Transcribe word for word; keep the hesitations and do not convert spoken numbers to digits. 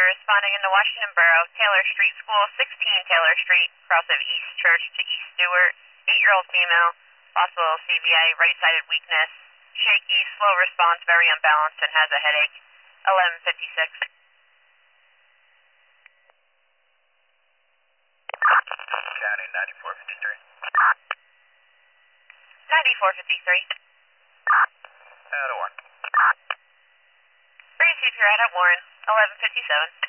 responding into Washington Borough, Taylor Street School, sixteen Taylor Street, cross of East Church to East Stewart, eight-year-old female, possible C V A, right-sided weakness, shaky, slow response, very unbalanced, and has a headache, eleven fifty-six. County, ninety-four fifty-three. ninety-four fifty-three. Out of one. Receive your head at Warren, eleven fifty-seven.